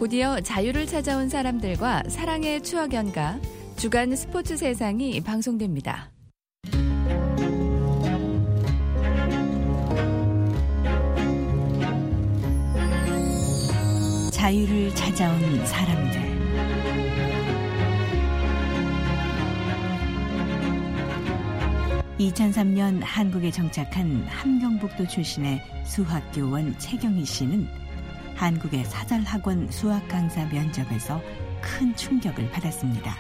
드디어 자유를 찾아온 사람들과 사랑의 추억 연가 주간 스포츠 세상이 방송됩니다. 자유를 찾아온 사람들. (2003년) 한국에 정착한 함경북도 출신의 수학교원 최경희 씨는 한국의 사설학원 수학 강사 면접에서 큰 충격을 받았습니다.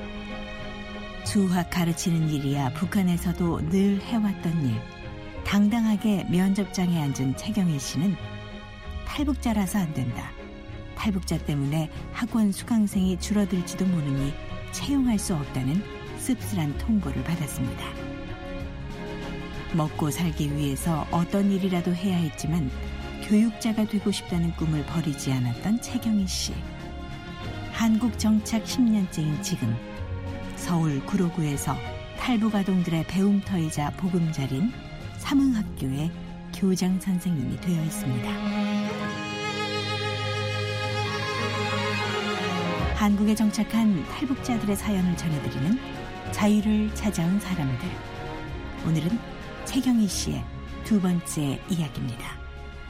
수학 가르치는 일이야 북한에서도 늘 해왔던 일. 당당하게 면접장에 앉은 최경희 씨는 탈북자라서 안 된다. 탈북자 때문에 학원 수강생이 줄어들지도 모르니 채용할 수 없다는 씁쓸한 통보를 받았습니다. 먹고 살기 위해서 어떤 일이라도 해야 했지만 교육자가 되고 싶다는 꿈을 버리지 않았던 최경희 씨. 한국 정착 10년째인 지금 서울 구로구에서 탈북 아동들의 배움터이자 보금자리인 삼흥학교의 교장 선생님이 되어 있습니다. 한국에 정착한 탈북자들의 사연을 전해드리는 자유를 찾아온 사람들. 오늘은 최경희 씨의 두 번째 이야기입니다.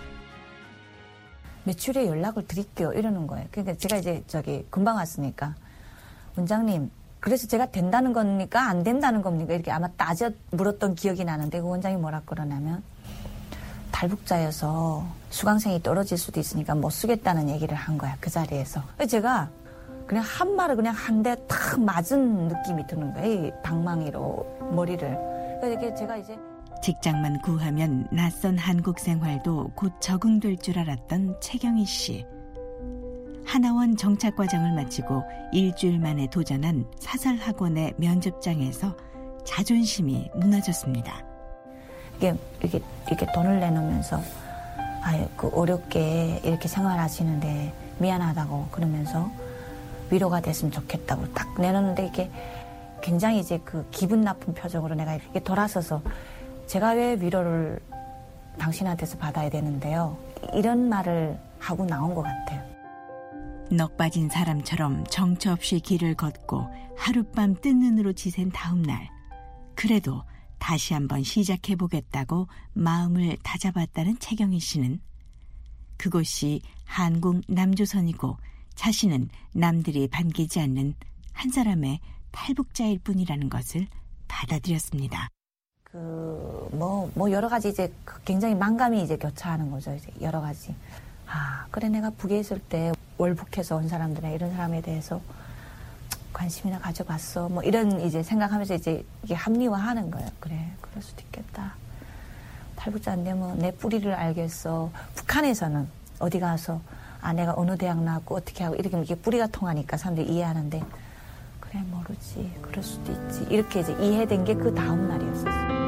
매출에 연락을 드릴게요 이러는 거예요. 그러니까 제가 이제 금방 왔으니까 원장님 그래서 제가 된다는 겁니까 안 된다는 겁니까 이렇게 아마 따져 물었던 기억이 나는데 그 원장이 뭐라 그러냐면 탈북자여서 수강생이 떨어질 수도 있으니까 못 쓰겠다는 얘기를 한 거야 그 자리에서. 제가 그냥 한 말을 그냥 한 대 탁 맞은 느낌이 드는 거예요. 이 방망이로 머리를. 그러니까 제가 이제 직장만 구하면 낯선 한국 생활도 곧 적응될 줄 알았던 최경희 씨. 하나원 정착 과정을 마치고 일주일 만에 도전한 사설학원의 면접장에서 자존심이 무너졌습니다. 이렇게 돈을 내놓으면서 어렵게 이렇게 생활하시는데 미안하다고 그러면서 위로가 됐으면 좋겠다고 딱 내놓는데 이게 굉장히 이제 그 기분 나쁜 표정으로 내가 이렇게 돌아서서 제가 왜 위로를 당신한테서 받아야 되는데요. 이런 말을 하고 나온 것 같아요. 넋 빠진 사람처럼 정처 없이 길을 걷고 하룻밤 뜬 눈으로 지샌 다음 날 그래도 다시 한번 시작해보겠다고 마음을 다잡았다는 최경희 씨는 그곳이 한국 남조선이고 자신은 남들이 반기지 않는 한 사람의 탈북자일 뿐이라는 것을 받아들였습니다. 여러 가지 이제 굉장히 만감이 이제 교차하는 거죠. 이제 여러 가지. 그래 내가 북에 있을 때 월북해서 온 사람들이나 이런 사람에 대해서 관심이나 가져봤어. 이런 이제 생각하면서 이제 이게 합리화하는 거예요. 그래, 그럴 수도 있겠다. 탈북자인데 내 뿌리를 알겠어. 북한에서는 어디 가서 내가 어느 대학 나왔고 어떻게 하고 이렇게 뿌리가 통하니까 사람들이 이해하는데 그래 모르지. 그럴 수도 있지. 이렇게 이제 이해된 게 그 다음 날이었어요.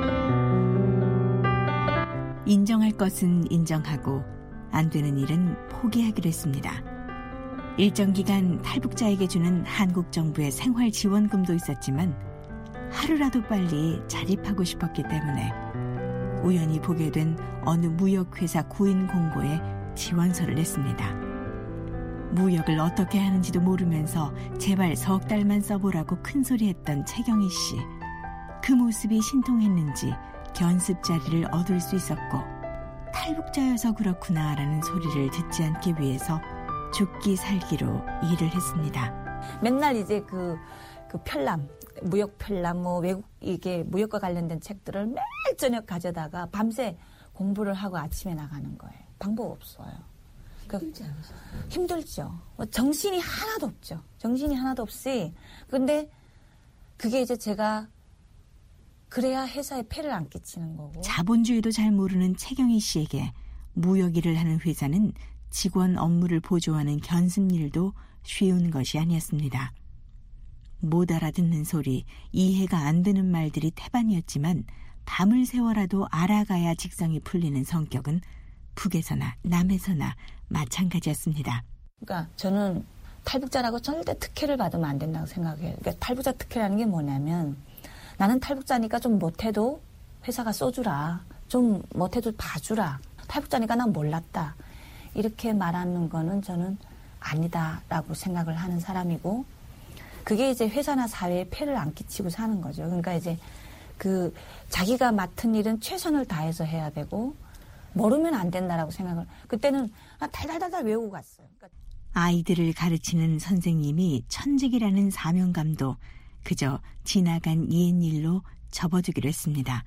인정할 것은 인정하고 안 되는 일은 포기하기로 했습니다. 일정 기간 탈북자에게 주는 한국 정부의 생활지원금도 있었지만 하루라도 빨리 자립하고 싶었기 때문에 우연히 보게 된 어느 무역회사 구인 공고에 지원서를 냈습니다. 무역을 어떻게 하는지도 모르면서 제발 석 달만 써보라고 큰소리했던 최경희 씨. 그 모습이 신통했는지 견습 자리를 얻을 수 있었고 탈북자여서 그렇구나라는 소리를 듣지 않기 위해서 죽기 살기로 일을 했습니다. 맨날 이제 그 편람, 무역 편람, 외국 이게 무역과 관련된 책들을 매일 저녁 가져다가 밤새 공부를 하고 아침에 나가는 거예요. 방법 없어요. 힘들지 않으세요? 힘들죠. 정신이 하나도 없죠. 정신이 하나도 없이. 근데 그게 이제 제가 그래야 회사에 폐를 안 끼치는 거고. 자본주의도 잘 모르는 최경희 씨에게 무역 일을 하는 회사는 직원 업무를 보조하는 견습일도 쉬운 것이 아니었습니다. 못 알아듣는 소리, 이해가 안 되는 말들이 태반이었지만 밤을 새워라도 알아가야 직성이 풀리는 성격은 북에서나 남에서나 마찬가지였습니다. 그러니까 저는 탈북자라고 절대 특혜를 받으면 안 된다고 생각해요. 그러니까 탈북자 특혜라는 게 뭐냐면 나는 탈북자니까 좀 못해도 회사가 써주라. 좀 못해도 봐주라. 탈북자니까 난 몰랐다. 이렇게 말하는 거는 저는 아니다라고 생각을 하는 사람이고 그게 이제 회사나 사회에 폐를 안 끼치고 사는 거죠. 그러니까 이제 그 자기가 맡은 일은 최선을 다해서 해야 되고 모르면 안 된다라고 생각을 그때는 달달달달 외우고 갔어요. 그러니까 아이들을 가르치는 선생님이 천직이라는 사명감도 그저 지나간 옛일로 접어두기로 했습니다.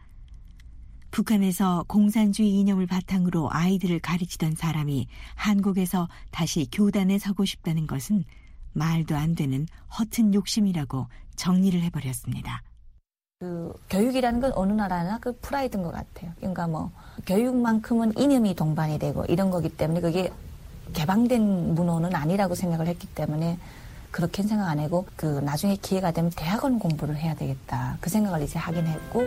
북한에서 공산주의 이념을 바탕으로 아이들을 가르치던 사람이 한국에서 다시 교단에 서고 싶다는 것은 말도 안 되는 허튼 욕심이라고 정리를 해버렸습니다. 그 교육이라는 건 어느 나라나 그 프라이드인 것 같아요. 그러니까 뭐 교육만큼은 이념이 동반이 되고 이런 거기 때문에 그게 개방된 문호는 아니라고 생각을 했기 때문에 그렇게는 생각 안 하고 그 나중에 기회가 되면 대학원 공부를 해야 되겠다 그 생각을 이제 하긴 했고.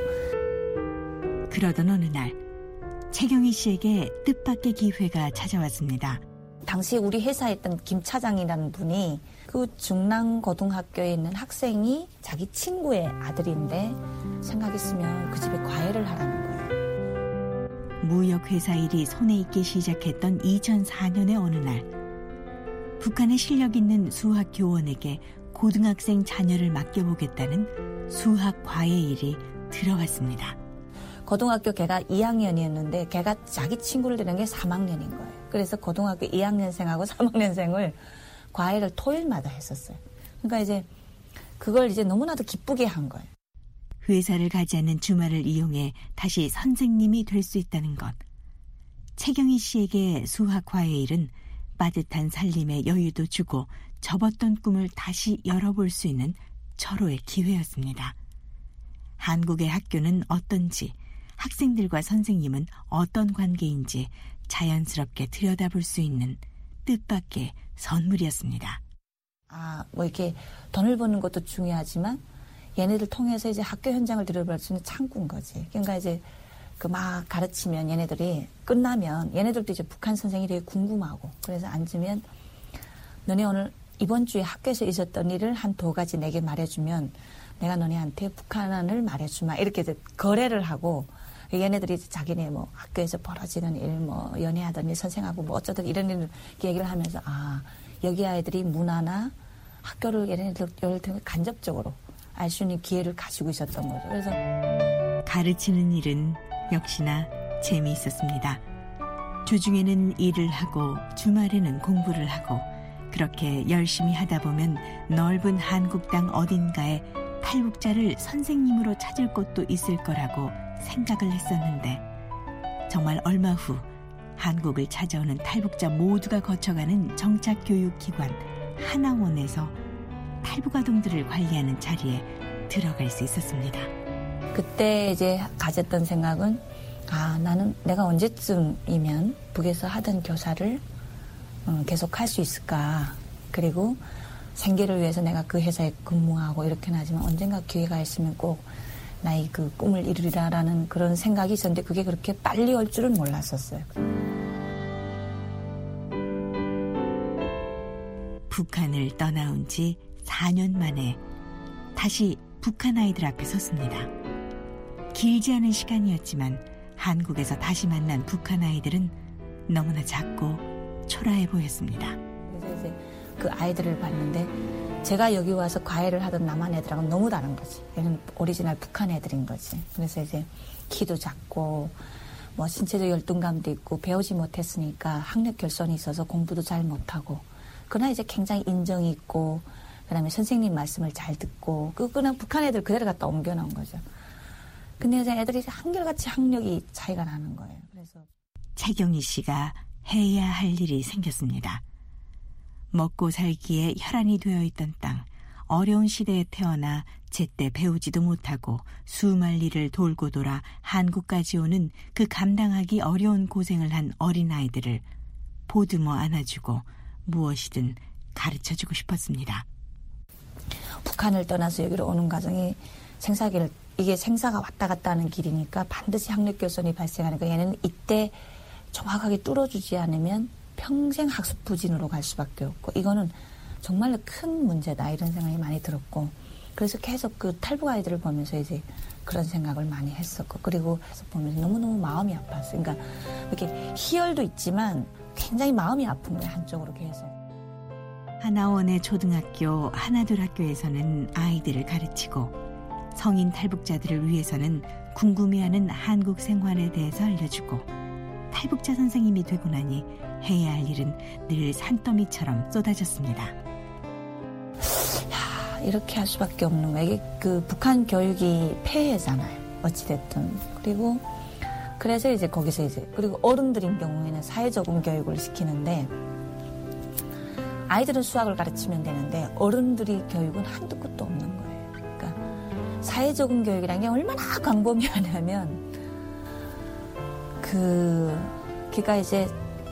그러던 어느 날 최경희 씨에게 뜻밖의 기회가 찾아왔습니다. 당시 우리 회사에 있던 김 차장이라는 분이 그 중랑고등학교에 있는 학생이 자기 친구의 아들인데 생각했으면 그 집에 과외를 하라는 거예요. 무역회사 일이 손에 익기 시작했던 2004년의 어느 날 북한의 실력 있는 수학 교원에게 고등학생 자녀를 맡겨보겠다는 수학 과외 일이 들어왔습니다. 고등학교 걔가 2학년이었는데 걔가 자기 친구를 데리는 게 3학년인 거예요. 그래서 고등학교 2학년생하고 3학년생을 과외를 토요일마다 했었어요. 그러니까 이제 그걸 이제 너무나도 기쁘게 한 거예요. 회사를 가지 않는 주말을 이용해 다시 선생님이 될 수 있다는 것. 최경희 씨에게 수학 과외 일은 빠듯한 살림의 여유도 주고 접었던 꿈을 다시 열어볼 수 있는 절호의 기회였습니다. 한국의 학교는 어떤지, 학생들과 선생님은 어떤 관계인지 자연스럽게 들여다볼 수 있는 뜻밖의 선물이었습니다. 뭐 이렇게 돈을 버는 것도 중요하지만 얘네들 통해서 이제 학교 현장을 들여다볼 수 있는 창구인 거지. 그러니까 이제 그 막 가르치면 얘네들이 끝나면 얘네들도 이제 북한 선생이 되게 궁금하고 그래서 앉으면 너네 오늘 이번 주에 학교에서 있었던 일을 한 2가지 내게 말해주면 내가 너네한테 북한을 말해주마 이렇게 이제 거래를 하고 얘네들이 자기네 뭐 학교에서 벌어지는 일, 뭐 연애하던 일, 선생하고 뭐 어쩌든 이런 일 얘기를 하면서 여기 아이들이 문화나 학교를 얘네들 간접적으로 알 수 있는 기회를 가지고 있었던 거죠. 그래서 가르치는 일은 역시나 재미있었습니다. 주중에는 일을 하고 주말에는 공부를 하고 그렇게 열심히 하다 보면 넓은 한국 땅 어딘가에 탈북자를 선생님으로 찾을 곳도 있을 거라고 생각을 했었는데 정말 얼마 후 한국을 찾아오는 탈북자 모두가 거쳐가는 정착교육기관 하나원에서 탈북아동들을 관리하는 자리에 들어갈 수 있었습니다. 그때 이제 가졌던 생각은 나는 내가 언제쯤이면 북에서 하던 교사를 계속 할 수 있을까. 그리고 생계를 위해서 내가 그 회사에 근무하고 이렇게는 하지만 언젠가 기회가 있으면 꼭 나의 그 꿈을 이루리라라는 그런 생각이 있었는데 그게 그렇게 빨리 올 줄은 몰랐었어요. 북한을 떠나온 지 4년 만에 다시 북한 아이들 앞에 섰습니다. 길지 않은 시간이었지만 한국에서 다시 만난 북한 아이들은 너무나 작고 초라해 보였습니다. 그래서 이제 그 아이들을 봤는데 제가 여기 와서 과외를 하던 남한 애들하고는 너무 다른 거지. 얘는 오리지널 북한 애들인 거지. 그래서 이제 키도 작고 뭐 신체적 열등감도 있고 배우지 못했으니까 학력 결손이 있어서 공부도 잘 못하고 그러나 이제 굉장히 인정이 있고 그다음에 선생님 말씀을 잘 듣고 그냥 북한 애들 그대로 갖다 옮겨놓은 거죠. 근데 이제 애들이 한결같이 학력이 차이가 나는 거예요. 그래서 최경희 씨가 해야 할 일이 생겼습니다. 먹고 살기에 혈안이 되어 있던 땅, 어려운 시대에 태어나 제때 배우지도 못하고 수만리를 돌고 돌아 한국까지 오는 그 감당하기 어려운 고생을 한 어린아이들을 보듬어 안아주고 무엇이든 가르쳐주고 싶었습니다. 북한을 떠나서 여기로 오는 과정이 생사기를 이게 생사가 왔다 갔다 하는 길이니까 반드시 학력 결손이 발생하니까 얘는 이때 정확하게 뚫어주지 않으면 평생 학습 부진으로 갈 수밖에 없고 이거는 정말로 큰 문제다 이런 생각이 많이 들었고 그래서 계속 그 탈북 아이들을 보면서 이제 그런 생각을 많이 했었고 그리고 보면서 너무너무 마음이 아팠어요. 그러니까 이렇게 희열도 있지만 굉장히 마음이 아픈 거예요. 한쪽으로 계속. 하나원의 초등학교 하나둘 학교에서는 아이들을 가르치고 성인 탈북자들을 위해서는 궁금해하는 한국 생활에 대해서 알려주고 탈북자 선생님이 되고 나니 해야 할 일은 늘 산더미처럼 쏟아졌습니다. 이렇게 할 수밖에 없는 거예요. 이게 그 북한 교육이 폐해잖아요. 어찌됐든. 그리고 그래서 이제 거기서 이제 그리고 어른들인 경우에는 사회적응 교육을 시키는데 아이들은 수학을 가르치면 되는데 어른들이 교육은 한도 끝도 없는 거예요. 그러니까 사회적응 교육이라는 게 얼마나 광범위하냐면 걔가 이제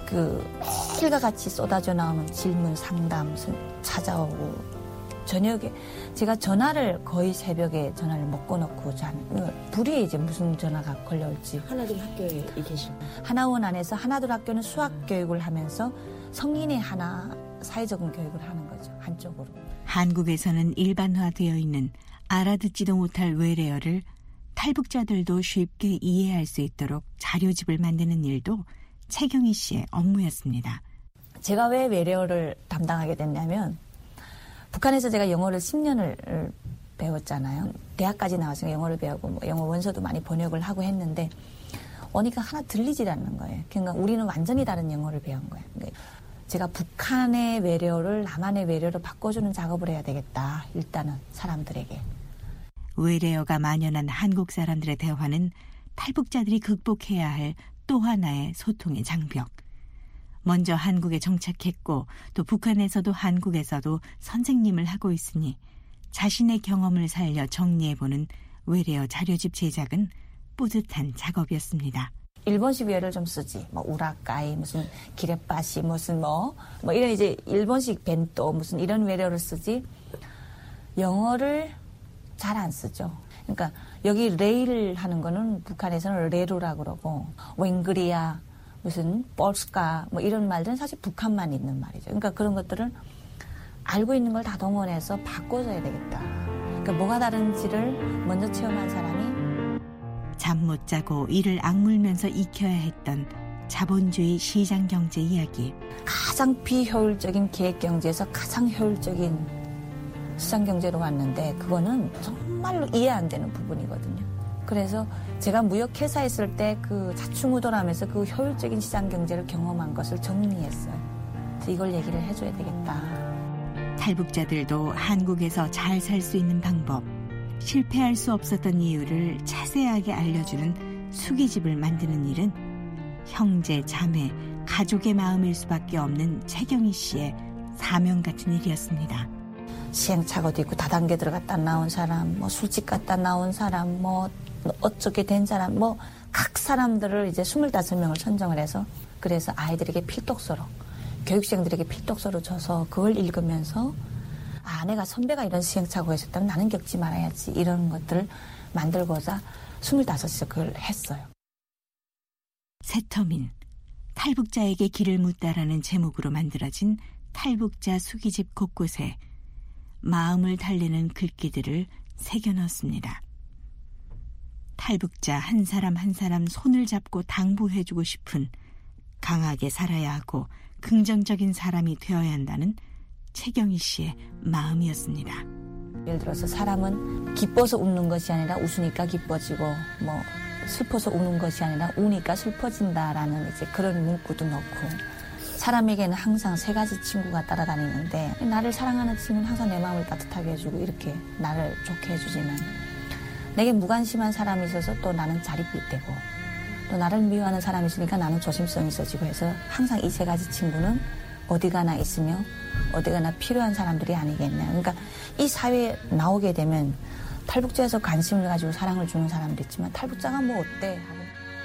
매일과 같이 쏟아져 나오는 질문 상담 찾아오고 저녁에 제가 전화를 거의 새벽에 전화를 못 끊어놓고 불이 이제 무슨 전화가 걸려올지. 하나둘 학교에 계신. 하나원 안에서 하나둘 학교는 수학 교육을 하면서 성인의 하나 사회적인 교육을 하는 거죠. 한쪽으로. 한국에서는 일반화되어 있는 알아듣지도 못할 외래어를 탈북자들도 쉽게 이해할 수 있도록 자료집을 만드는 일도 최경희 씨의 업무였습니다. 제가 왜 외래어를 담당하게 됐냐면 북한에서 제가 영어를 10년을 배웠잖아요. 대학까지 나와서 영어를 배우고 뭐 영어 원서도 많이 번역을 하고 했는데 오니까 하나 들리질 않는 거예요. 그러니까 우리는 완전히 다른 영어를 배운 거예요. 그러니까 제가 북한의 외래어를 남한의 외래어로 바꿔주는 작업을 해야 되겠다. 일단은 사람들에게. 외래어가 만연한 한국 사람들의 대화는 탈북자들이 극복해야 할 또 하나의 소통의 장벽. 먼저 한국에 정착했고 또 북한에서도 한국에서도 선생님을 하고 있으니 자신의 경험을 살려 정리해보는 외래어 자료집 제작은 뿌듯한 작업이었습니다. 일본식 외래를 좀 쓰지. 뭐 우라카이 무슨 기레빠시 무슨 뭐 이런 이제 일본식 벤또 무슨 이런 외래어를 쓰지. 영어를 잘 안 쓰죠. 그러니까 여기 레일 하는 거는 북한에서는 레루라 그러고 웬그리아 무슨 볼스카 뭐 이런 말들은 사실 북한만 있는 말이죠. 그러니까 그런 것들을 알고 있는 걸 다 동원해서 바꿔줘야 되겠다. 그러니까 뭐가 다른지를 먼저 체험한 사람이 잠 못 자고 이를 악물면서 익혀야 했던 자본주의 시장경제 이야기. 가장 비효율적인 계획경제에서 가장 효율적인 시장경제로 왔는데 그거는 정말로 이해 안 되는 부분이거든요. 그래서 제가 무역회사에 있을 때 그 자충우돌하면서 그 효율적인 시장경제를 경험한 것을 정리했어요. 그래서 이걸 얘기를 해줘야 되겠다. 탈북자들도 한국에서 잘 살 수 있는 방법, 실패할 수 없었던 이유를 자세하게 알려주는 수기집을 만드는 일은 형제, 자매, 가족의 마음일 수밖에 없는 최경희 씨의 사명 같은 일이었습니다. 시행착오도 있고 다단계 들어갔다 나온 사람, 뭐 술집 갔다 나온 사람, 뭐 어쩌게 된 사람, 뭐 각 사람들을 이제 25명을 선정을 해서 그래서 아이들에게 필독서로, 교육생들에게 필독서로 줘서 그걸 읽으면서 아, 내가 선배가 이런 시행착오가 있었다면 나는 겪지 말아야지 이런 것들을 만들고자 25시 그걸 했어요. 새터민, 탈북자에게 길을 묻다라는 제목으로 만들어진 탈북자 수기집 곳곳에 마음을 달래는 글귀들을 새겨넣었습니다. 탈북자 한 사람 한 사람 손을 잡고 당부해주고 싶은 강하게 살아야 하고 긍정적인 사람이 되어야 한다는 최경희 씨의 마음이었습니다. 예를 들어서 사람은 기뻐서 웃는 것이 아니라 웃으니까 기뻐지고 뭐 슬퍼서 우는 것이 아니라 우니까 슬퍼진다라는 이제 그런 문구도 넣고 사람에게는 항상 3가지 친구가 따라다니는데 나를 사랑하는 친구는 항상 내 마음을 따뜻하게 해주고 이렇게 나를 좋게 해주지만 내게 무관심한 사람이 있어서 또 나는 자립이 되고 또 나를 미워하는 사람이 있으니까 나는 조심성이 있어지고 해서 항상 이 3가지 친구는 어디 가나 있으며 어디 가나 필요한 사람들이 아니겠냐. 그러니까 이 사회에 나오게 되면 탈북자에서 관심을 가지고 사랑을 주는 사람도 있지만 탈북자가 뭐 어때 하고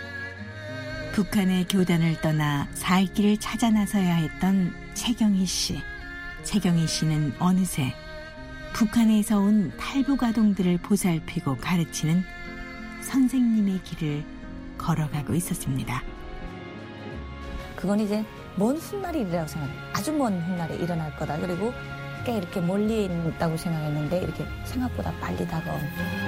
북한의 교단을 떠나 살 길을 찾아 나서야 했던 최경희 씨. 최경희 씨는 어느새 북한에서 온 탈북 아동들을 보살피고 가르치는 선생님의 길을 걸어가고 있었습니다. 그건 이제 먼 훗날이 일이라고 생각해요. 아주 먼 훗날에 일어날 거다. 그리고 꽤 이렇게 멀리 있다고 생각했는데 이렇게 생각보다 빨리 다가온.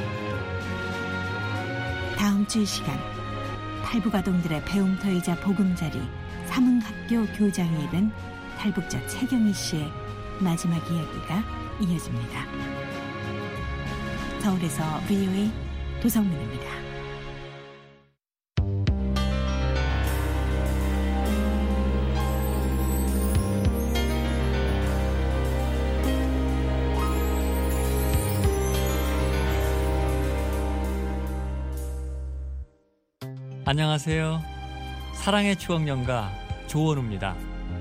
다음 주 이 시간 탈북 아동들의 배움터이자 보금자리 삼흥학교 교장이 된 탈북자 최경희 씨의 마지막 이야기가 이어집니다. 서울에서 VOA 도성민입니다. 안녕하세요. 사랑의 추억 연가 조원우입니다.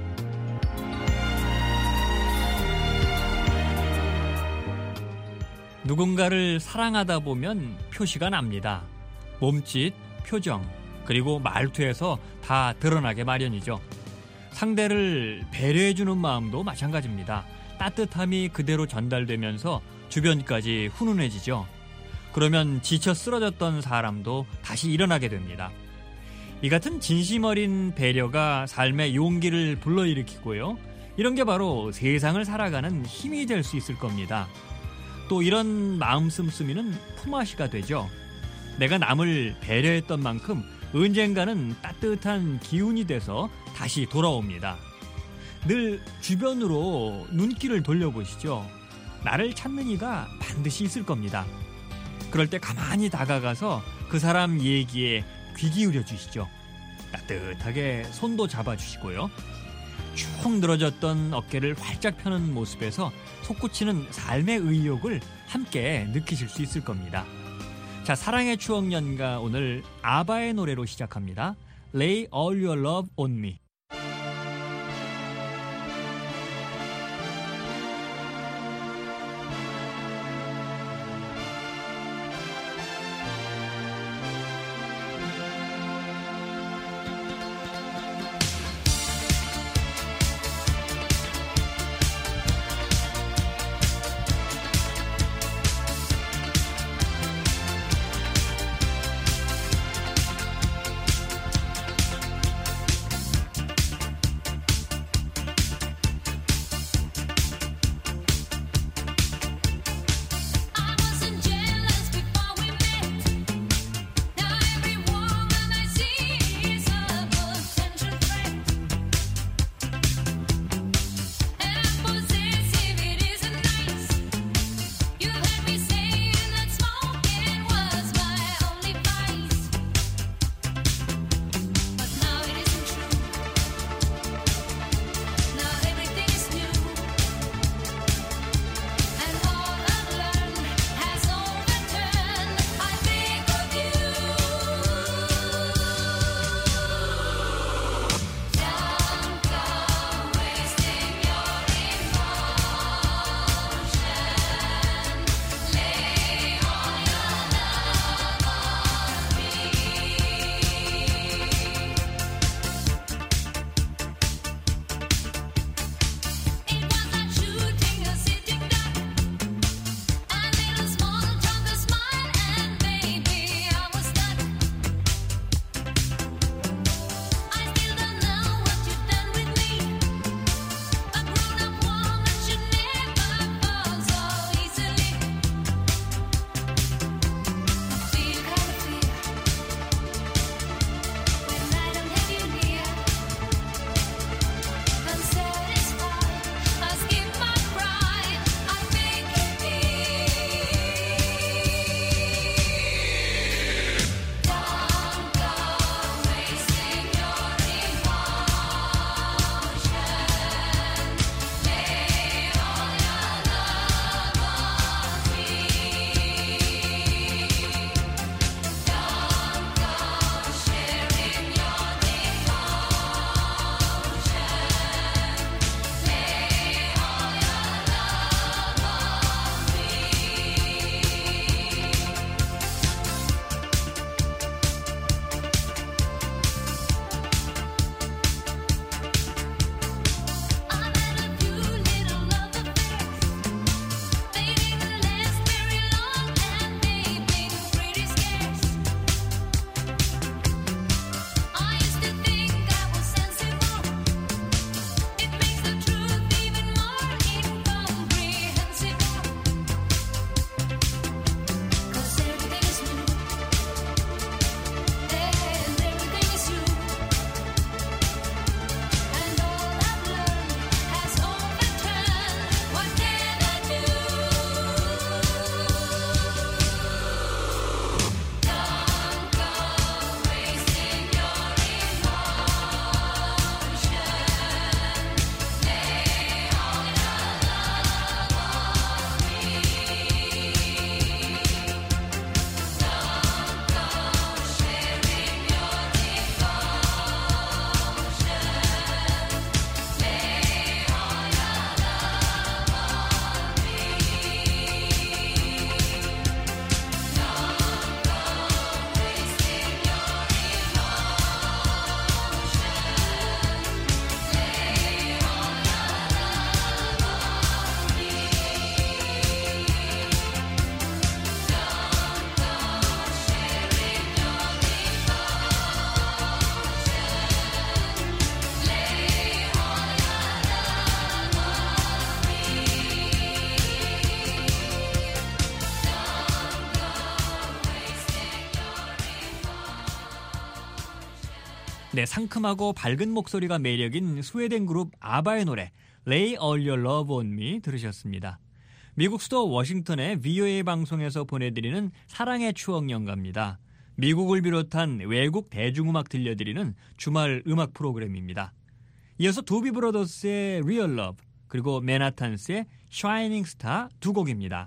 누군가를 사랑하다 보면 표시가 납니다. 몸짓, 표정, 그리고 말투에서 다 드러나게 마련이죠. 상대를 배려해주는 마음도 마찬가지입니다. 따뜻함이 그대로 전달되면서 주변까지 훈훈해지죠. 그러면 지쳐 쓰러졌던 사람도 다시 일어나게 됩니다. 이 같은 진심 어린 배려가 삶의 용기를 불러일으키고요. 이런 게 바로 세상을 살아가는 힘이 될 수 있을 겁니다. 또 이런 마음 씀씀이는 품앗이가 되죠. 내가 남을 배려했던 만큼 언젠가는 따뜻한 기운이 돼서 다시 돌아옵니다. 늘 주변으로 눈길을 돌려보시죠. 나를 찾는 이가 반드시 있을 겁니다. 그럴 때 가만히 다가가서 그 사람 얘기에 귀 기울여 주시죠. 따뜻하게 손도 잡아주시고요. 쭉 늘어졌던 어깨를 활짝 펴는 모습에서 솟구치는 삶의 의욕을 함께 느끼실 수 있을 겁니다. 자, 사랑의 추억 연가 오늘 아바의 노래로 시작합니다. Lay all your love on me. 네, 상큼하고 밝은 목소리가 매력인 스웨덴 그룹 아바의 노래 Lay All Your Love On Me 들으셨습니다. 미국 수도 워싱턴의 VOA 방송에서 보내드리는 사랑의 추억 연가입니다. 미국을 비롯한 외국 대중음악 들려드리는 주말 음악 프로그램입니다. 이어서 도비 브로더스의 Real Love 그리고 맨하탄스의 Shining Star 두 곡입니다.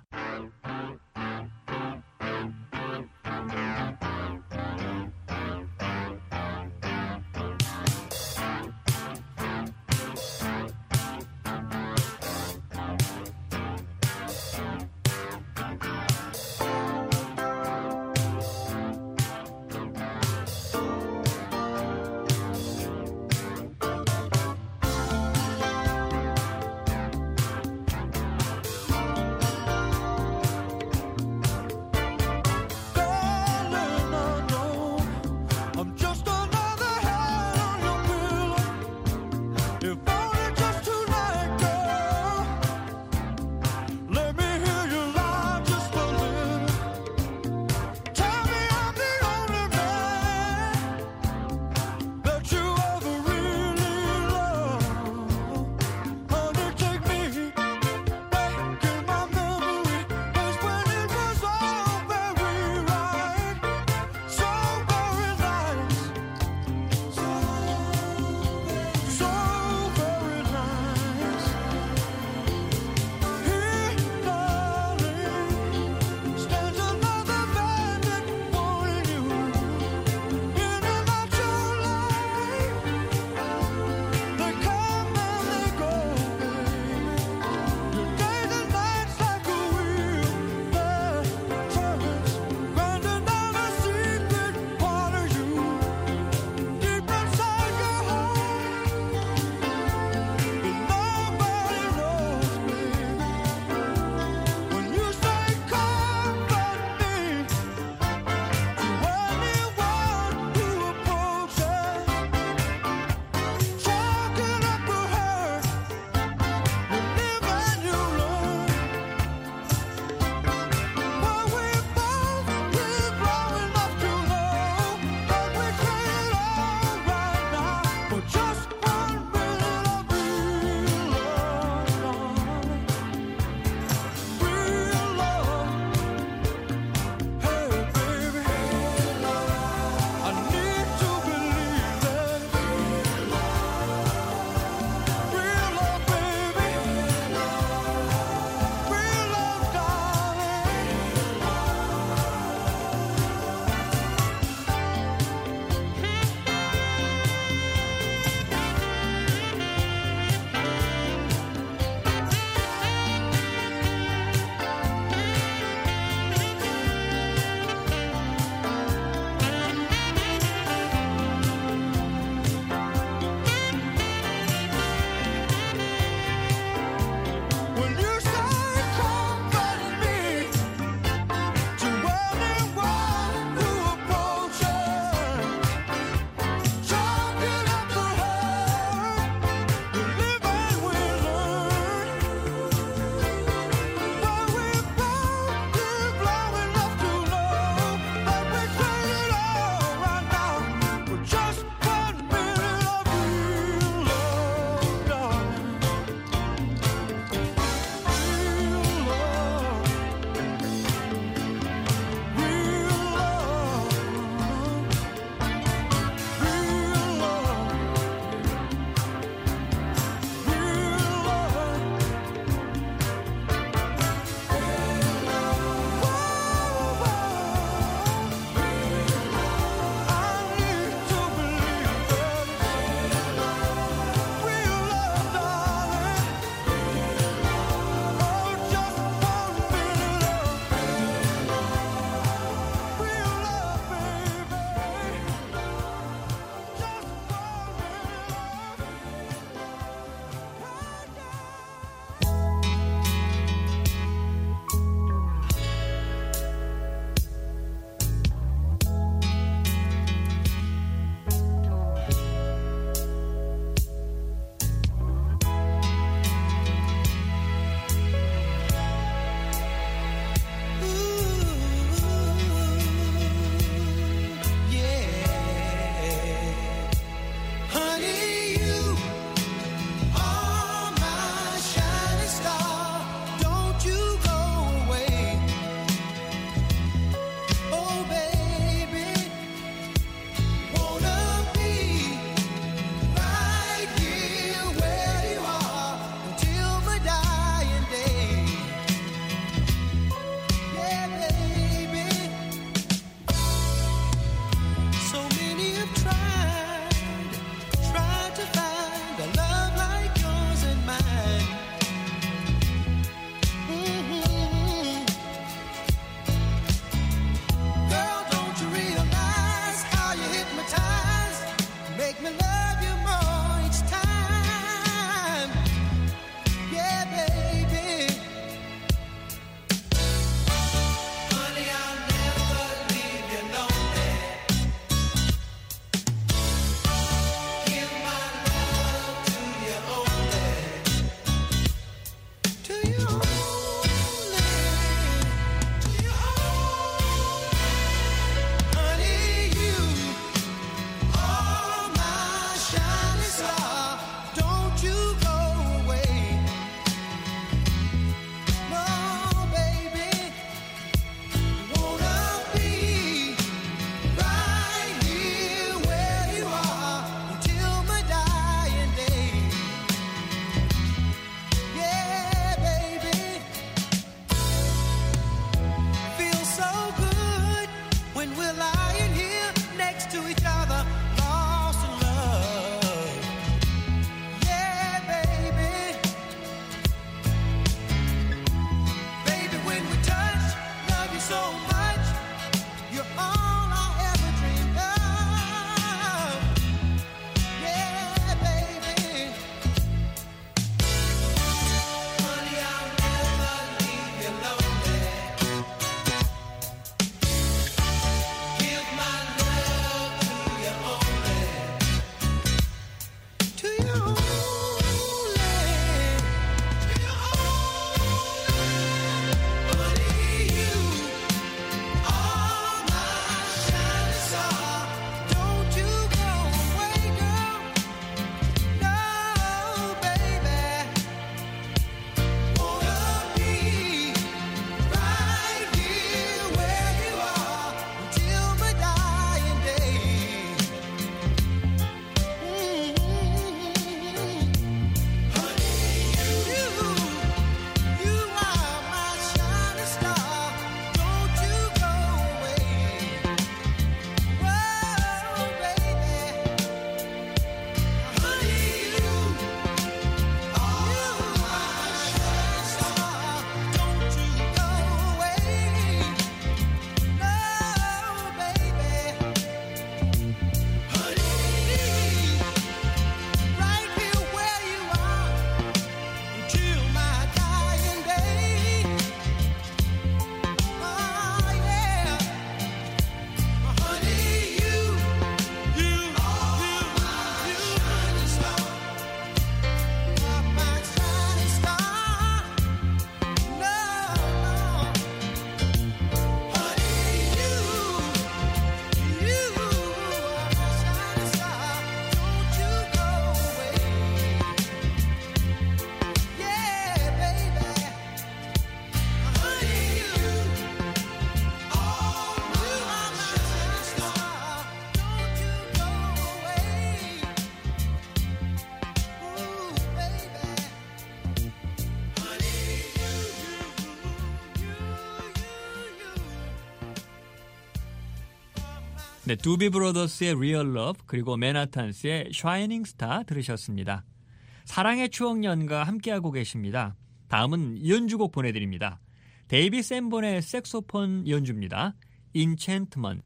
네, 두비 브로더스의 Real Love 그리고 맨하탄스의 Shining Star 들으셨습니다. 사랑의 추억 연가 함께하고 계십니다. 다음은 연주곡 보내드립니다. 데이비 샌본의 색소폰 연주입니다. Enchantment.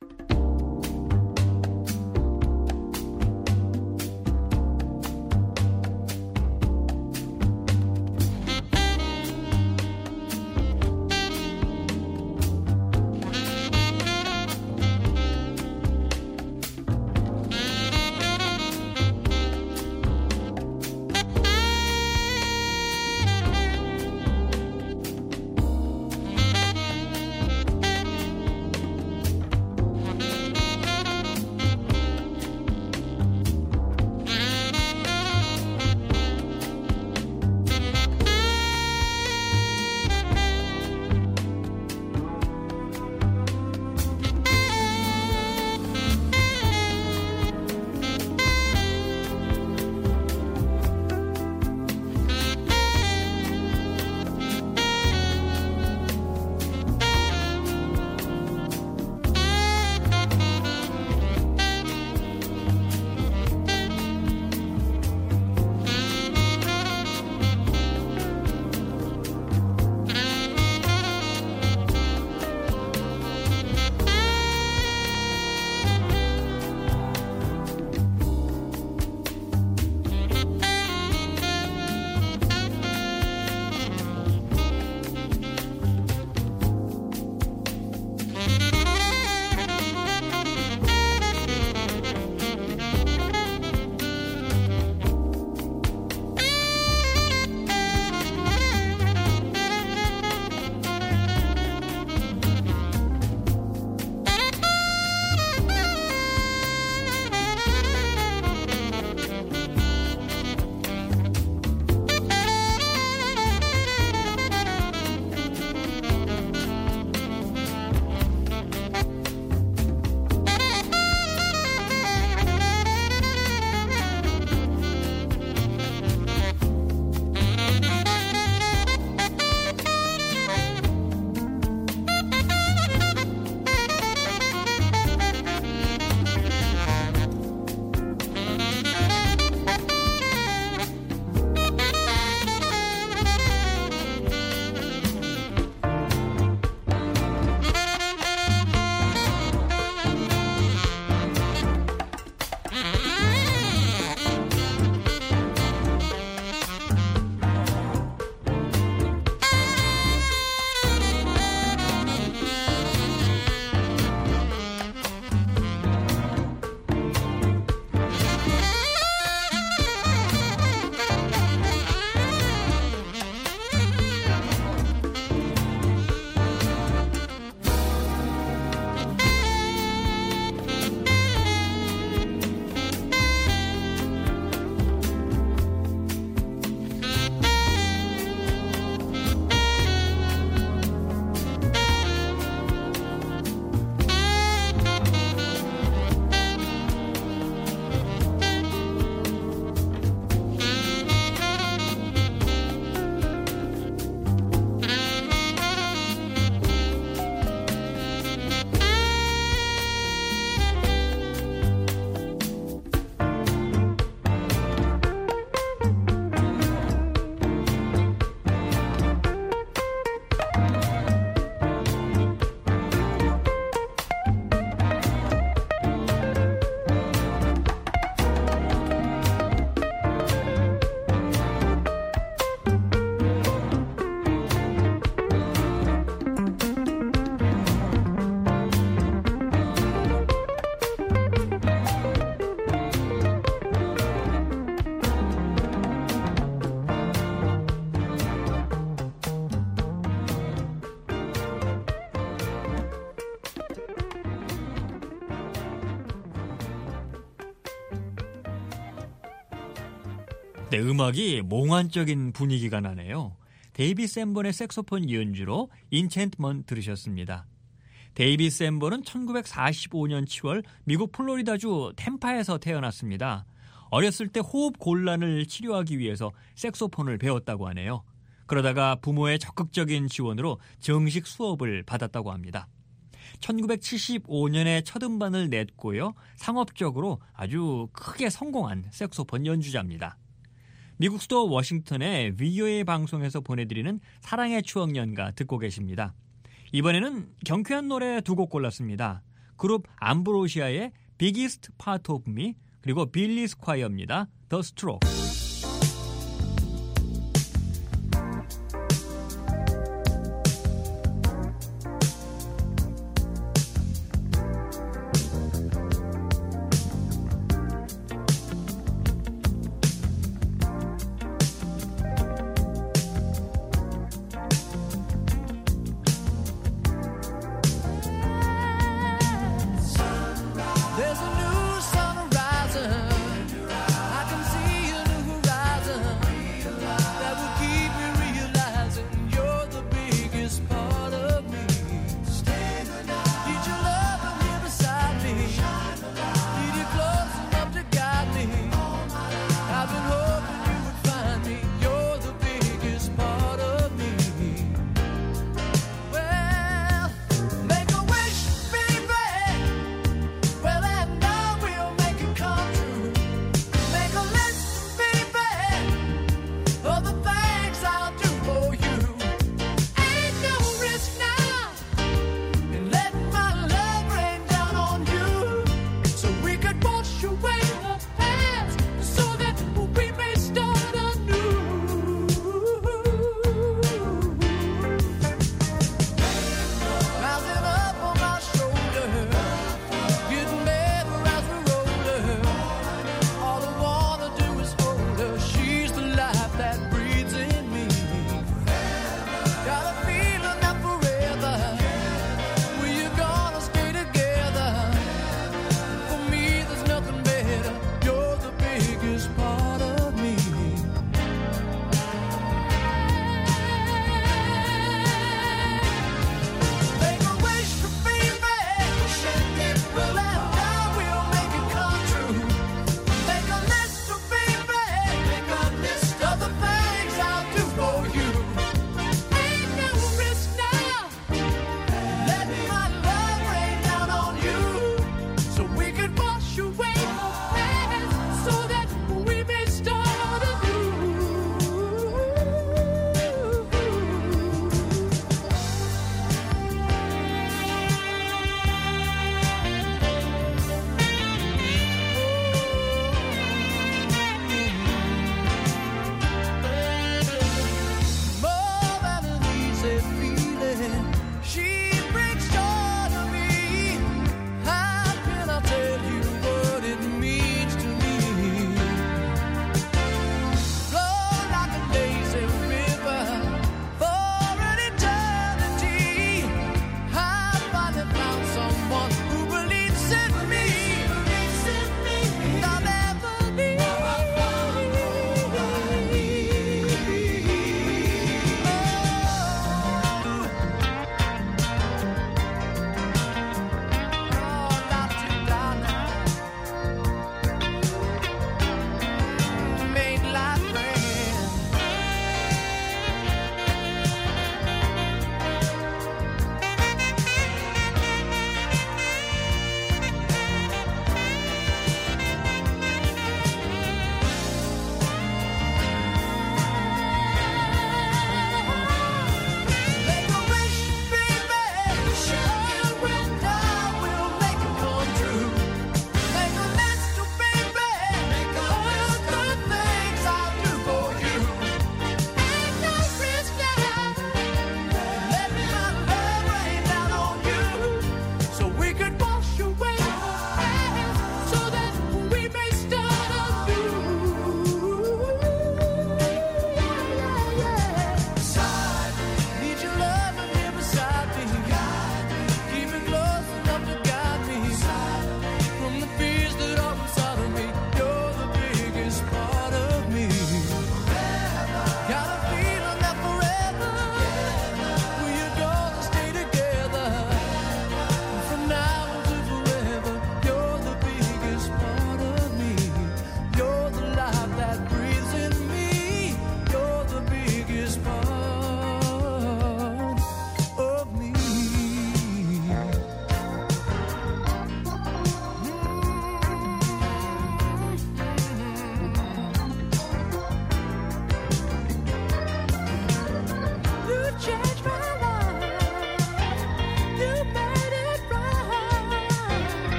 네, 음악이 몽환적인 분위기가 나네요. 데이비 샌본의 색소폰 연주로 인챈트먼트 들으셨습니다. 데이비 샌본은 1945년 7월 미국 플로리다주 템파에서 태어났습니다. 어렸을 때 호흡 곤란을 치료하기 위해서 색소폰을 배웠다고 하네요. 그러다가 부모의 적극적인 지원으로 정식 수업을 받았다고 합니다. 1975년에 첫 음반을 냈고요. 상업적으로 아주 크게 성공한 색소폰 연주자입니다. 미국 수도 워싱턴의 VOA 방송에서 보내드리는 사랑의 추억 연가 듣고 계십니다. 이번에는 경쾌한 노래 두 곡 골랐습니다. 그룹 암브로시아의 Biggest Part of Me 그리고 빌리 스콰이어입니다. The Stroke. There's a new sun rising. I can see a new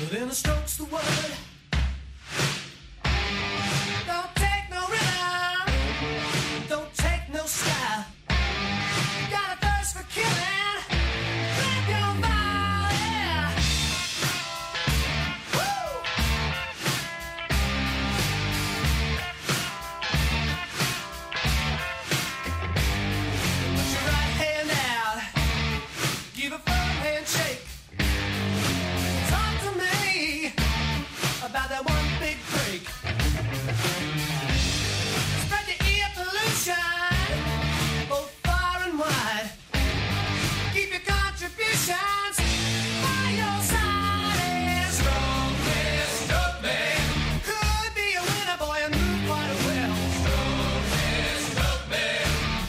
But in the stroke's the word. Don't take no rhythm. Don't take no style. Got a thirst for killing. Grab your body. Woo! Put your right hand out. Give a firm handshake. Talk to me about that one big break. Spread your ear pollution both far and wide. Keep your contributions by your side. And strong man, strong man. Could be a winner, boy, and move quite well. Strong man, strong man.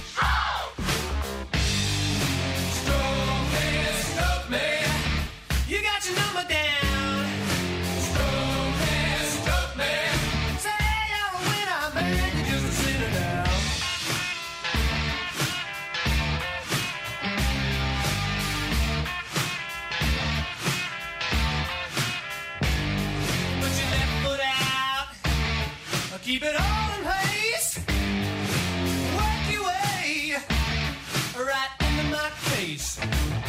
Strong man, strong man. You got your number down. Strong man, strong man. Say you're a winner, man, you're just a sinner now. Put your left foot out. Keep it all in place. Work your way right into my face.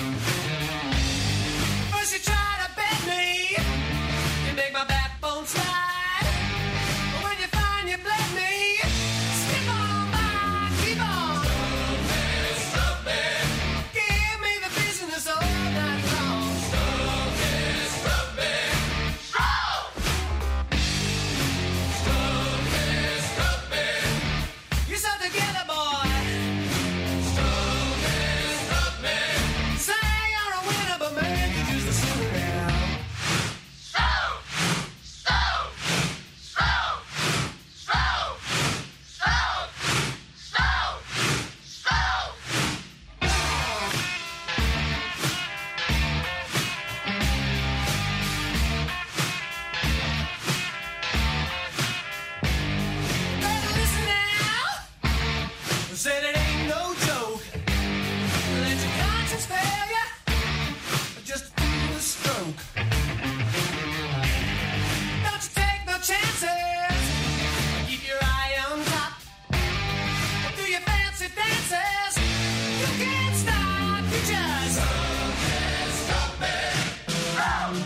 First you try to bend me, you make my backbone slide. But when you find you bled me, skip on by, keep on. Stop man. Give me the business all night long. Stop man, stop man. Stop man. You're so together, boy. Stop man. Say you're a winner, but man, you're just a sinner now. Better listen now. Said it ain't no joke. Let your conscience fail you. Just do a stroke. Don't you take no chances. Keep your eye on top. Do your fancy dances. You can't stop. You just stop it.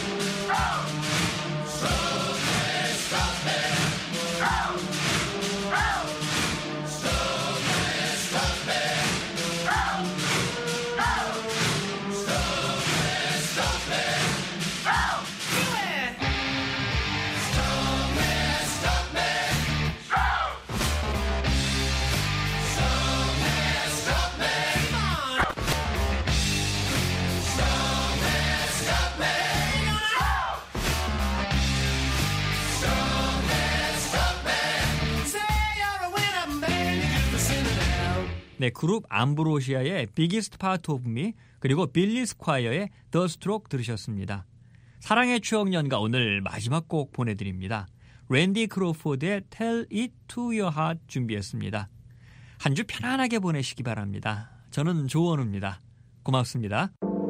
Do it. 네, 그룹 암브로시아의 비기스트 파트 오브 미 그리고 빌리 스콰이어의 더 스트로크 들으셨습니다. 사랑의 추억 연가 오늘 마지막 곡 보내드립니다. 랜디 크로포드의 Tell It To Your Heart 준비했습니다. 한 주 편안하게 보내시기 바랍니다. 저는 조원우입니다. 고맙습니다.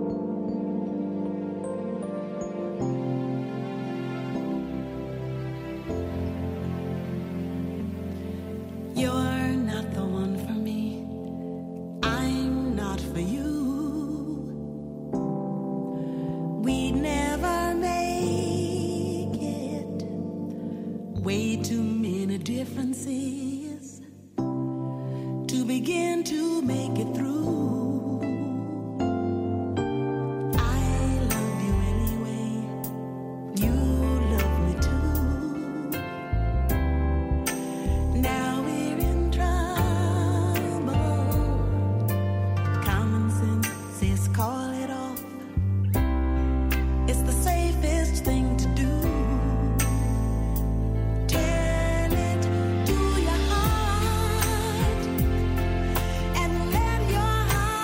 You're not the one for me. I'm not for you. We'd never make it. Way too many differences to begin to make it through. I love you anyway. You love me too. Now we're in trouble. Common sense says call it off. It's the safest thing to do. Tell it to your heart and let your heart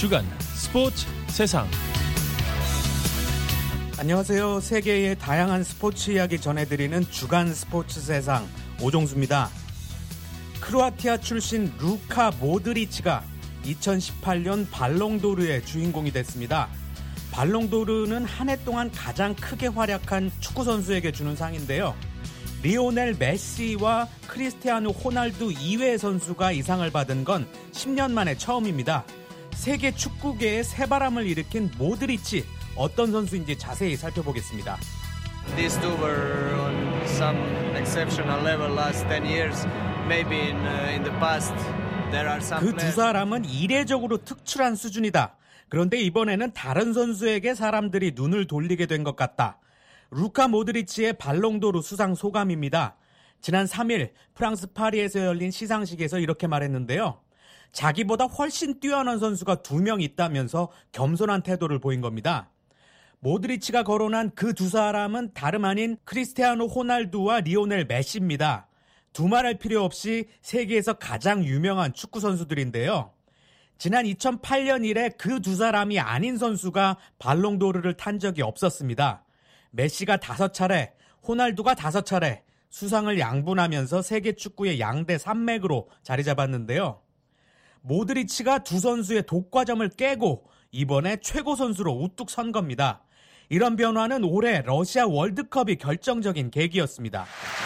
주간 스포츠 세상. 안녕하세요. 세계의 다양한 스포츠 이야기 전해드리는 주간 스포츠 세상 오종수입니다. 크로아티아 출신 루카 모드리치가 2018년 발롱도르의 주인공이 됐습니다. 발롱도르는 한 해 동안 가장 크게 활약한 축구선수에게 주는 상인데요. 리오넬 메시와 크리스티아누 호날두 이외의 선수가 이 상을 받은 건 10년 만에 처음입니다. 세계 축구계에 새바람을 일으킨 모드리치, 어떤 선수인지 자세히 살펴보겠습니다. These two were on some exceptional level last 10 years. Maybe in the past there are some 그 두 사람은 이례적으로 특출한 수준이다. 그런데 이번에는 다른 선수에게 사람들이 눈을 돌리게 된 것 같다. 루카 모드리치의 발롱도르 수상 소감입니다. 지난 3일 프랑스 파리에서 열린 시상식에서 이렇게 말했는데요. 자기보다 훨씬 뛰어난 선수가 2명 있다면서 겸손한 태도를 보인 겁니다. 모드리치가 거론한 그 두 사람은 다름 아닌 크리스티아누 호날두와 리오넬 메시입니다. 두말할 필요 없이 세계에서 가장 유명한 축구 선수들인데요. 지난 2008년 이래 그 두 사람이 아닌 선수가 발롱도르를 탄 적이 없었습니다. 메시가 5차례, 호날두가 5차례 수상을 양분하면서 세계 축구의 양대 산맥으로 자리 잡았는데요. 모드리치가 두 선수의 독과점을 깨고 이번에 최고 선수로 우뚝 선 겁니다. 이런 변화는 올해 러시아 월드컵이 결정적인 계기였습니다.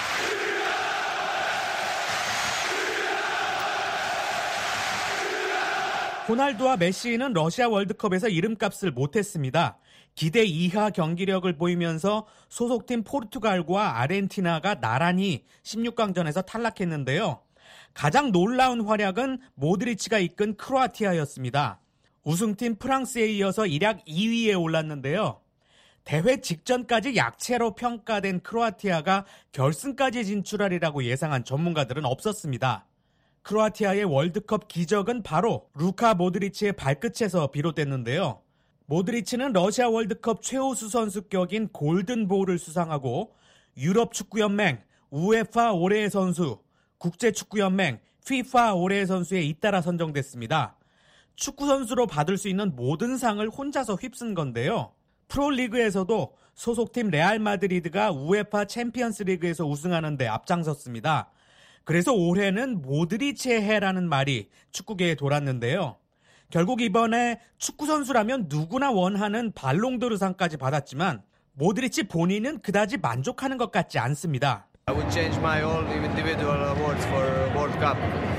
호날두와 메시는 러시아 월드컵에서 이름값을 못했습니다. 기대 이하 경기력을 보이면서 소속팀 포르투갈과 아르헨티나가 나란히 16강전에서 탈락했는데요. 가장 놀라운 활약은 모드리치가 이끈 크로아티아였습니다. 우승팀 프랑스에 이어서 일약 2위에 올랐는데요. 대회 직전까지 약체로 평가된 크로아티아가 결승까지 진출하리라고 예상한 전문가들은 없었습니다. 크로아티아의 월드컵 기적은 바로 루카 모드리치의 발끝에서 비롯됐는데요. 모드리치는 러시아 월드컵 최우수 선수격인 골든볼을 수상하고 유럽축구연맹, 우에파 올해의 선수, 국제축구연맹, FIFA 올해의 선수에 잇따라 선정됐습니다. 축구선수로 받을 수 있는 모든 상을 혼자서 휩쓴 건데요. 프로리그에서도 소속팀 레알 마드리드가 우에파 챔피언스 리그에서 우승하는 데 앞장섰습니다. 그래서 올해는 모드리치의 해라는 말이 축구계에 돌았는데요. 결국 이번에 축구선수라면 누구나 원하는 발롱도르상까지 받았지만 모드리치 본인은 그다지 만족하는 것 같지 않습니다. I would change my all individual awards for World Cup.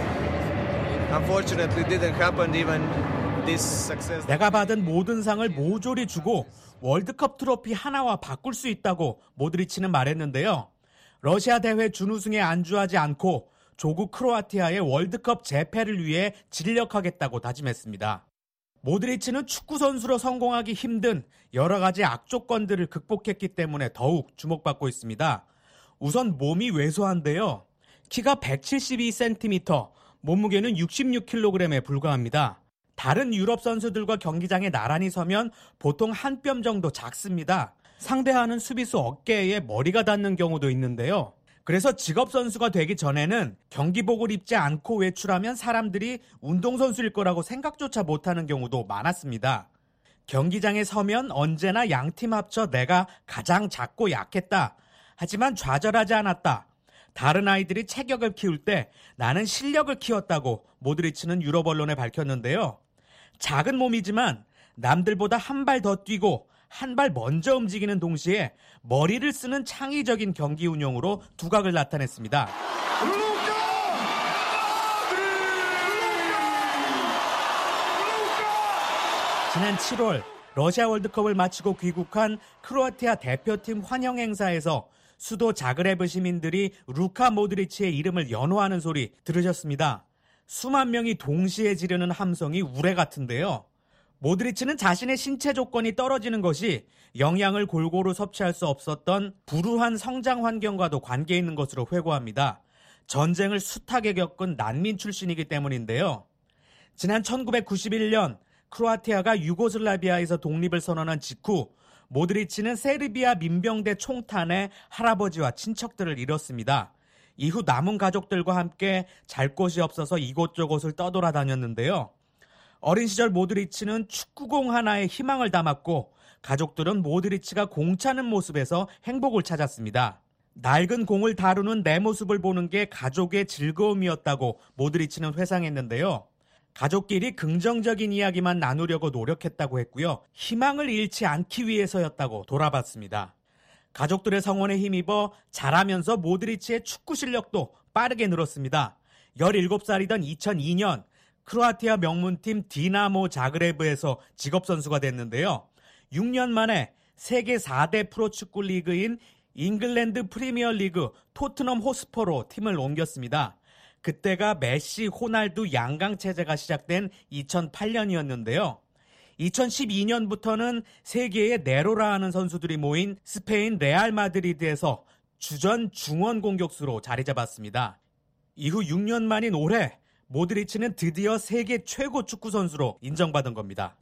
Unfortunately, it didn't happen. Even this success. 내가 받은 모든 상을 모조리 주고 월드컵 트로피 하나와 바꿀 수 있다고 모드리치는 말했는데요. 러시아 대회 준우승에 안주하지 않고 조국 크로아티아의 월드컵 재패를 위해 진력하겠다고 다짐했습니다. 모드리치는 축구 선수로 성공하기 힘든 여러 가지 악조건들을 극복했기 때문에 더욱 주목받고 있습니다. 우선 몸이 왜소한데요. 키가 172cm, 몸무게는 66kg에 불과합니다. 다른 유럽 선수들과 경기장에 나란히 서면 보통 한 뼘 정도 작습니다. 상대하는 수비수 어깨에 머리가 닿는 경우도 있는데요. 그래서 직업선수가 되기 전에는 경기복을 입지 않고 외출하면 사람들이 운동선수일 거라고 생각조차 못하는 경우도 많았습니다. 경기장에 서면 언제나 양팀 합쳐 내가 가장 작고 약했다. 하지만 좌절하지 않았다. 다른 아이들이 체격을 키울 때 나는 실력을 키웠다고 모드리치는 유럽 언론에 밝혔는데요. 작은 몸이지만 남들보다 한 발 더 뛰고 한 발 먼저 움직이는 동시에 머리를 쓰는 창의적인 경기 운영으로 두각을 나타냈습니다. 지난 7월 러시아 월드컵을 마치고 귀국한 크로아티아 대표팀 환영 행사에서 수도 자그레브 시민들이 루카 모드리치의 이름을 연호하는 소리 들으셨습니다. 수만 명이 동시에 지르는 함성이 우레 같은데요. 모드리치는 자신의 신체 조건이 떨어지는 것이 영양을 골고루 섭취할 수 없었던 불우한 성장 환경과도 관계 있는 것으로 회고합니다. 전쟁을 숱하게 겪은 난민 출신이기 때문인데요. 지난 1991년 크로아티아가 유고슬라비아에서 독립을 선언한 직후 모드리치는 세르비아 민병대 총탄에 할아버지와 친척들을 잃었습니다. 이후 남은 가족들과 함께 잘 곳이 없어서 이곳저곳을 떠돌아다녔는데요. 어린 시절 모드리치는 축구공 하나에 희망을 담았고 가족들은 모드리치가 공 차는 모습에서 행복을 찾았습니다. 낡은 공을 다루는 내 모습을 보는 게 가족의 즐거움이었다고 모드리치는 회상했는데요. 가족끼리 긍정적인 이야기만 나누려고 노력했다고 했고요. 희망을 잃지 않기 위해서였다고 돌아봤습니다. 가족들의 성원에 힘입어 자라면서 모드리치의 축구 실력도 빠르게 늘었습니다. 17살이던 2002년 크로아티아 명문팀 디나모 자그레브에서 직업선수가 됐는데요. 6년 만에 세계 4대 프로축구 리그인 잉글랜드 프리미어리그 토트넘 호스퍼로 팀을 옮겼습니다. 그때가 메시, 호날두 양강 체제가 시작된 2008년이었는데요. 2012년부터는 세계의 네로라 하는 선수들이 모인 스페인 레알 마드리드에서 주전 중원 공격수로 자리 잡았습니다. 이후 6년 만인 올해 모드리치는 드디어 세계 최고 축구 선수로 인정받은 겁니다.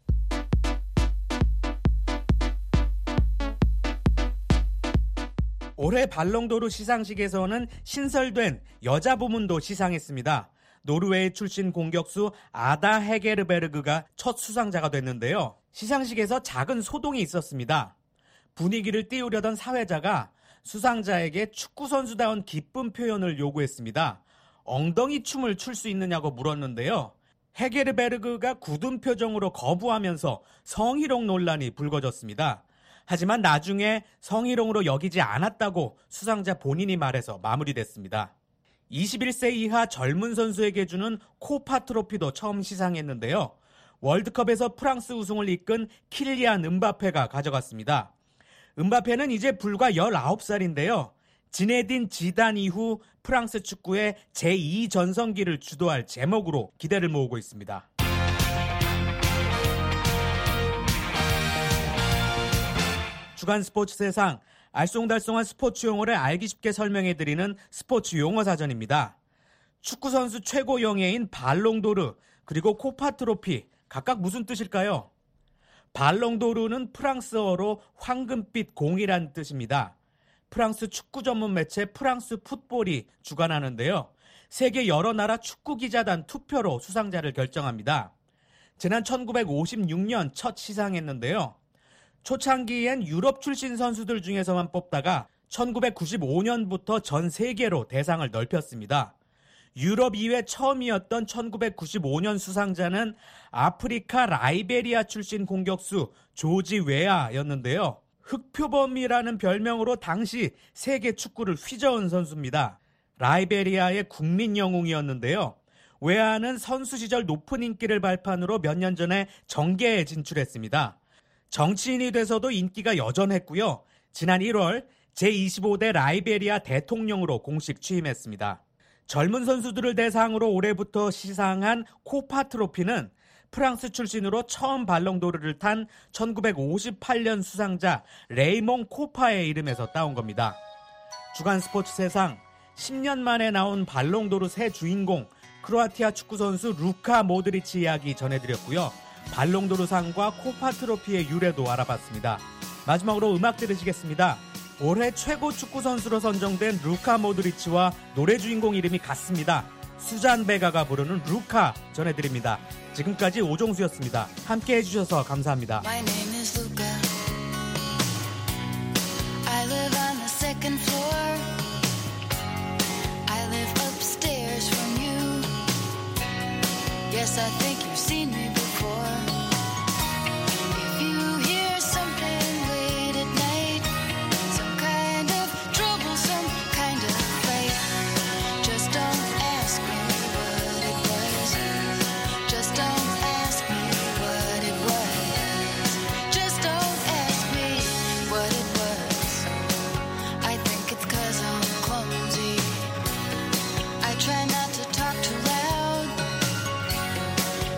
올해 발롱도르 시상식에서는 신설된 여자 부문도 시상했습니다. 노르웨이 출신 공격수 아다 헤게르베르그가 첫 수상자가 됐는데요. 시상식에서 작은 소동이 있었습니다. 분위기를 띄우려던 사회자가 수상자에게 축구선수다운 기쁨 표현을 요구했습니다. 엉덩이 춤을 출 수 있느냐고 물었는데요. 헤게르베르그가 굳은 표정으로 거부하면서 성희롱 논란이 불거졌습니다. 하지만 나중에 성희롱으로 여기지 않았다고 수상자 본인이 말해서 마무리됐습니다. 21세 이하 젊은 선수에게 주는 코파 트로피도 처음 시상했는데요. 월드컵에서 프랑스 우승을 이끈 킬리안 음바페가 가져갔습니다. 음바페는 이제 불과 19살인데요. 지네딘 지단 이후 프랑스 축구의 제2전성기를 주도할 제목으로 기대를 모으고 있습니다. 주간 스포츠 세상, 알쏭달쏭한 스포츠 용어를 알기 쉽게 설명해드리는 스포츠 용어 사전입니다. 축구선수 최고 영예인 발롱도르, 그리고 코파 트로피, 각각 무슨 뜻일까요? 발롱도르는 프랑스어로 황금빛 공이란 뜻입니다. 프랑스 축구 전문 매체 프랑스 풋볼이 주관하는데요. 세계 여러 나라 축구 기자단 투표로 수상자를 결정합니다. 지난 1956년 첫 시상했는데요. 초창기엔 유럽 출신 선수들 중에서만 뽑다가 1995년부터 전 세계로 대상을 넓혔습니다. 유럽 이외 처음이었던 1995년 수상자는 아프리카 라이베리아 출신 공격수 조지 웨아였는데요. 흑표범이라는 별명으로 당시 세계 축구를 휘저은 선수입니다. 라이베리아의 국민 영웅이었는데요. 웨아는 선수 시절 높은 인기를 발판으로 몇 년 전에 정계에 진출했습니다. 정치인이 돼서도 인기가 여전했고요. 지난 1월 제25대 라이베리아 대통령으로 공식 취임했습니다. 젊은 선수들을 대상으로 올해부터 시상한 코파 트로피는 프랑스 출신으로 처음 발롱도르를 탄 1958년 수상자 레이몽 코파의 이름에서 따온 겁니다. 주간 스포츠 세상, 10년 만에 나온 발롱도르 새 주인공 크로아티아 축구선수 루카 모드리치 이야기 전해드렸고요. 발롱도르상과 코파 트로피의 유래도 알아봤습니다. 마지막으로 음악 들으시겠습니다. 올해 최고 축구선수로 선정된 루카 모드리치와 노래 주인공 이름이 같습니다. 수잔 베가가 부르는 루카 전해드립니다. 지금까지 오종수였습니다. 함께 해주셔서 감사합니다. My name is Luca. I live on the second floor. I live upstairs from you. Yes, I think you've seen me before. If you hear something late at night, some kind of trouble, some kind of fight, just don't ask me what it was. Just don't ask me what it was. Just don't ask me what it was. I think it's 'cause I'm clumsy. I try not to talk too loud.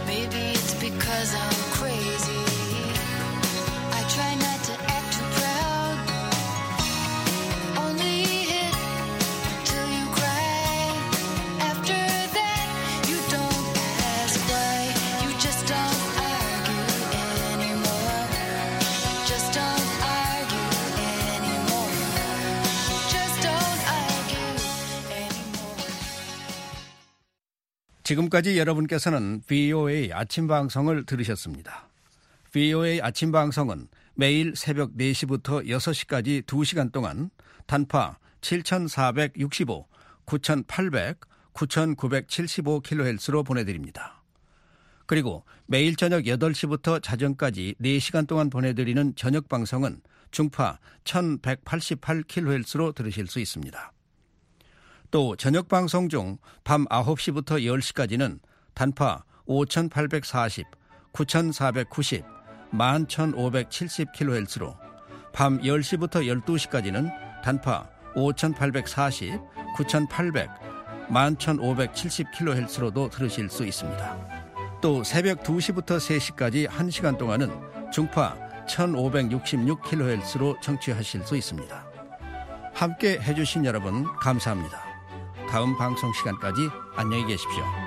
지금까지 여러분께서는 VOA 아침 방송을 들으셨습니다. VOA 아침 방송은 매일 새벽 4시부터 6시까지 2시간 동안 단파 7465, 9800, 9975kHz로 보내드립니다. 그리고 매일 저녁 8시부터 자정까지 4시간 동안 보내드리는 저녁 방송은 중파 1188kHz로 들으실 수 있습니다. 또 저녁 방송 중 밤 9시부터 10시까지는 단파 5840, 9490, 11570kHz로 밤 10시부터 12시까지는 단파 5840, 9800, 11570kHz로도 들으실 수 있습니다. 또 새벽 2시부터 3시까지 1시간 동안은 중파 1566kHz로 청취하실 수 있습니다. 함께 해주신 여러분 감사합니다. 다음 방송 시간까지 안녕히 계십시오.